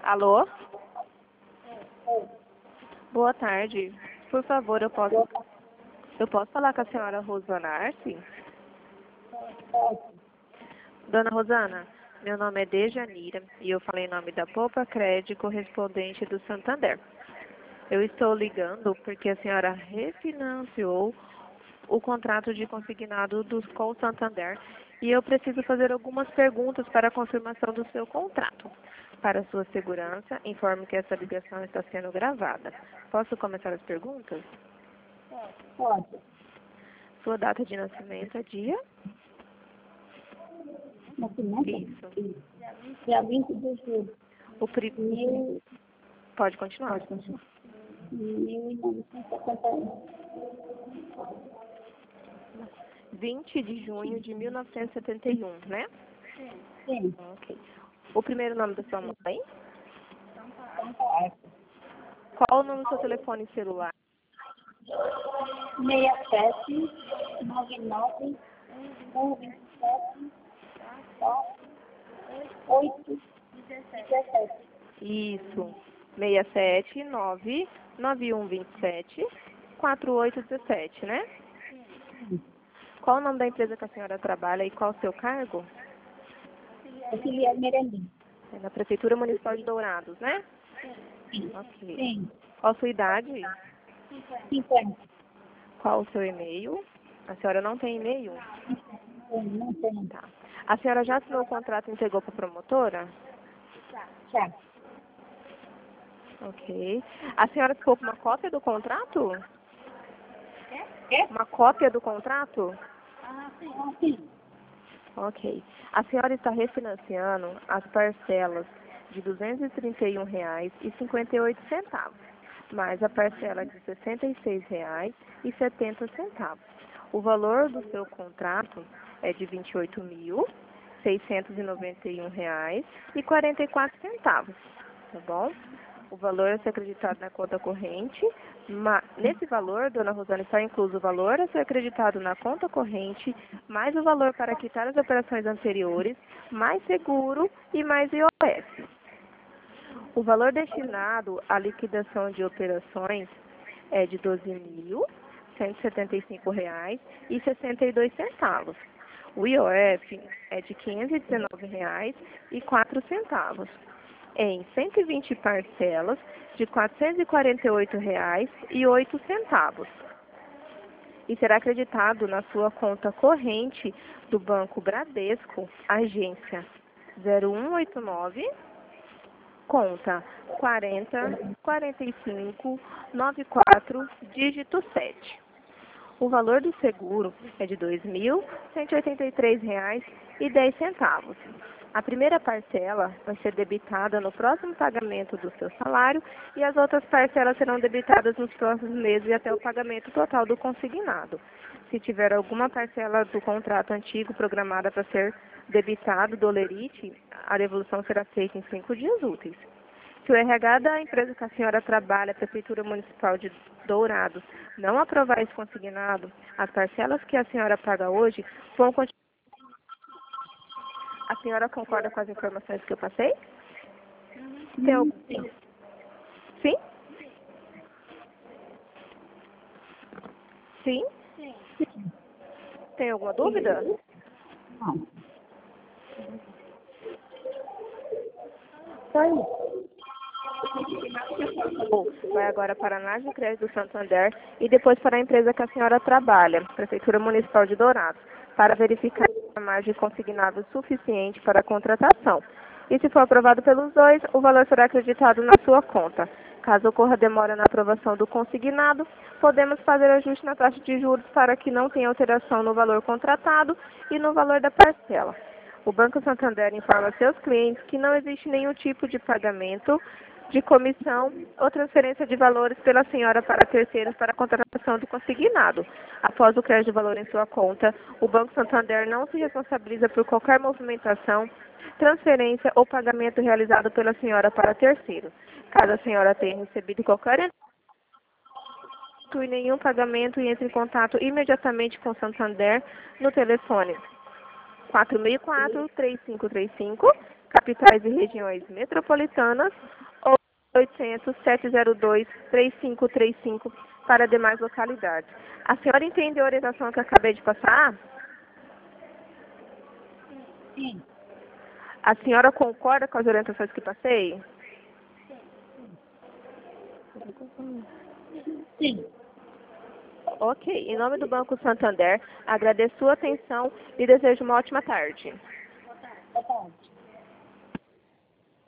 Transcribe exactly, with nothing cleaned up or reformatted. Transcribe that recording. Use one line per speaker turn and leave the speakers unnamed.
Alô? Boa tarde. Por favor, eu posso, eu posso falar com a senhora Rosana Arce? Dona Rosana, meu nome é Dejanira e eu falei em nome da Poupa Crédito correspondente do Santander. Eu estou ligando porque a senhora refinanciou o contrato de consignado dos com o Santander e eu preciso fazer algumas perguntas para a confirmação do seu contrato. Para sua segurança, informe que essa ligação está sendo gravada. Posso começar as perguntas?
Pode.
Sua data de nascimento é dia?
Nascimento?
Isso.
Dia vinte de julho.
O pri...
Mil,
Pode continuar.
pode continuar. mil novecentos e setenta e um.
vinte de junho de mil novecentos e setenta e um, né?
Sim.
Ok. O primeiro nome da sua mãe?
Santa
Qual o nome do seu telefone celular?
seis sete nove nove um dois sete oito dezessete.
Isso. seis sete nove nove um dois sete quatro oito um sete, né? Qual o nome da empresa que a senhora trabalha e qual o seu cargo?
Auxiliar Merendim.
É na Prefeitura Municipal de Dourados, né?
Sim.
Ok.
Sim.
Qual a sua idade?
cinquenta.
Qual o seu e-mail? A senhora não tem e-mail?
Sim, não tem.
Tá. A senhora já assinou o contrato e entregou para a promotora?
Já.
Ok. A senhora ficou com uma cópia do contrato?
É?
Uma cópia do contrato?
Ah, sim. Ah, sim.
Ok. A senhora está refinanciando as parcelas de duzentos e trinta e um reais e cinquenta e oito centavos, mais a parcela de sessenta e seis reais e setenta centavos. O valor do seu contrato é de vinte e oito mil seiscentos e noventa e um reais e quarenta e quatro centavos, tá bom? O valor a ser acreditado na conta corrente. Ma- Nesse valor, dona Rosana, está incluso o valor a ser acreditado na conta corrente, mais o valor para quitar as operações anteriores, mais seguro e mais I O F. O valor destinado à liquidação de operações é de doze mil cento e setenta e cinco reais e sessenta e dois centavos. O I O F é de quinhentos e dezenove reais e quatro centavos, em cento e vinte parcelas de quatrocentos e quarenta e oito reais e oito centavos. E será acreditado na sua conta corrente do Banco Bradesco, agência zero um oito nove, conta quarenta quarenta e cinco noventa e quatro, dígito sete. O valor do seguro é de dois mil cento e oitenta e três reais e dez centavos. A primeira parcela vai ser debitada no próximo pagamento do seu salário e as outras parcelas serão debitadas nos próximos meses e até o pagamento total do consignado. Se tiver alguma parcela do contrato antigo programada para ser debitado do Olerite, a devolução será feita em cinco dias úteis. Se o R H da empresa que a senhora trabalha, a Prefeitura Municipal de Dourados, não aprovar esse consignado, as parcelas que a senhora paga hoje vão continuar. A senhora concorda com as informações que eu passei? Tem algum...
Sim.
Sim? Sim?
Sim.
Tem alguma dúvida?
Não. Só isso.
Bom, vai agora para a análise de crédito do Santander e depois para a empresa que a senhora trabalha, Prefeitura Municipal de Dourados, para verificar a margem consignada suficiente para a contratação. E se for aprovado pelos dois, o valor será acreditado na sua conta. Caso ocorra demora na aprovação do consignado, podemos fazer ajuste na taxa de juros para que não tenha alteração no valor contratado e no valor da parcela. O Banco Santander informa seus clientes que não existe nenhum tipo de pagamento de comissão ou transferência de valores pela senhora para terceiros para a contratação do consignado. Após o crédito de valor em sua conta, o Banco Santander não se responsabiliza por qualquer movimentação, transferência ou pagamento realizado pela senhora para terceiros. Caso a senhora tenha recebido qualquer e nenhum pagamento, e entre em contato imediatamente com o Santander no telefone quatro seis quatro, três cinco três cinco, capitais e regiões metropolitanas, ou oitocentos, setecentos e dois, três cinco três cinco para demais localidades. A senhora entendeu a orientação que eu acabei de passar?
Sim.
A senhora concorda com as orientações que passei?
Sim.
Ok. Em nome do Banco Santander, agradeço sua atenção e desejo uma ótima tarde.
Boa tarde.